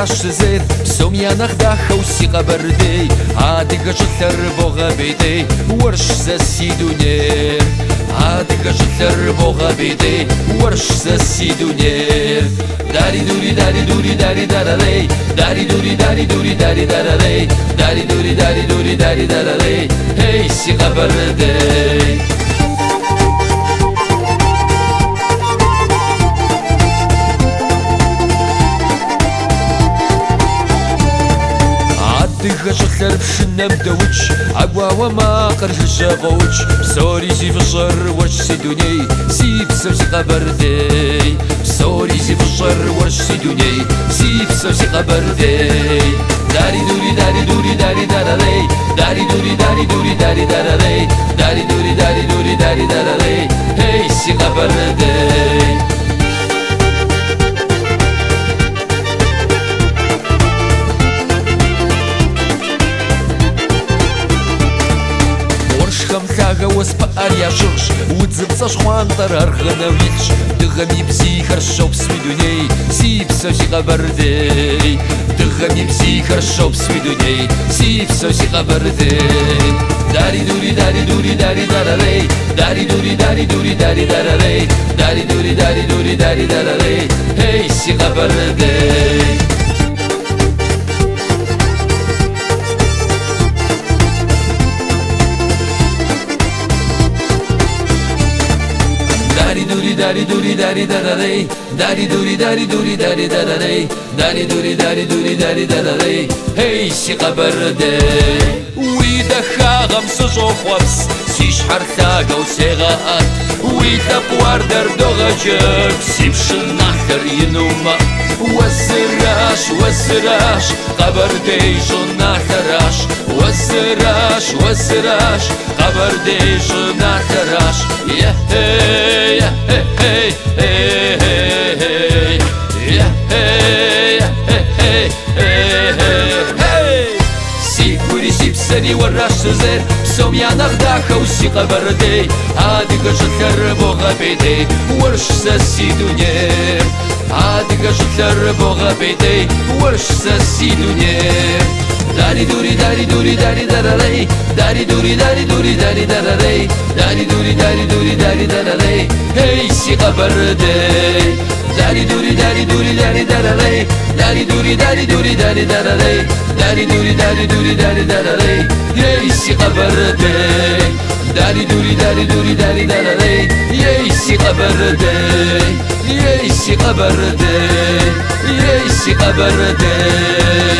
ورش زير بسوم يا نخدا خوسي قبردي عادي قشتر بوغا بيدي ورش زسيدونير عادي قشتر بوغا بيدي ورش زسيدونير داري دوري داري دوري داري داري داري دوري داري دوري داري داري داري دوري داري دوري داري داري هي سي قبردي دقة شخر بشنا بدوتش عقوا وما قرش الشغوتش بسوري سي في الشر واش سيدوني سي بسوسي قبردي بسوري سي في الشر واش سيدوني سي بسوسي قبردي داري دوري داري دوري داري داري داري دوري داري دوري داري داري داري دوري داري دوري داري داري هي سي قبردي خمسة وسبقر يا شرش وتزبص شخوان طرار غناويتش دغمي بزي خرشو بسويدوني سي بسوسي قبردي دغمي بزي خرشو بسويدوني سي بسوسي قبردي داري دوري داري دوري داري داري داري دوري داري دوري داري داري داري دوري داري دوري داري داري هي سي قبردي داري دوري داري داري داري دوري داري دوري داري داري داري دوري داري دوري داري داري هي سي قبردي ويدا خاغم سجوف وبس سي شحر ثاقة وسيغات ويدا بوار دردوغة جاب سي بشل نحكر ينوما والسراش والسراش قبردي جنا خراش والسراش والسراش قبردي جنا خراش يا هي يا هي هي هي يا هي هي هي سي كوري سي بسني وراش زير بسوم يا نغدا خوسي قبردي هادي قشت كربو غبيدي ورش ساسي دنيا عادي قشت كربو غبيدي ورش ساسي دنيا داري دوري داري دوري داري داري داري دوري داري دوري داري داري داري دوري داري دوري داري داري هي سي قبردي داري دوري داري دوري داري داري داري دوري داري دوري داري داري داري دوري داري دوري داري داري هي سي قبردي داري دوري داري دوري داري داري هي سي قبردي هي سي قبردي هي سي قبردي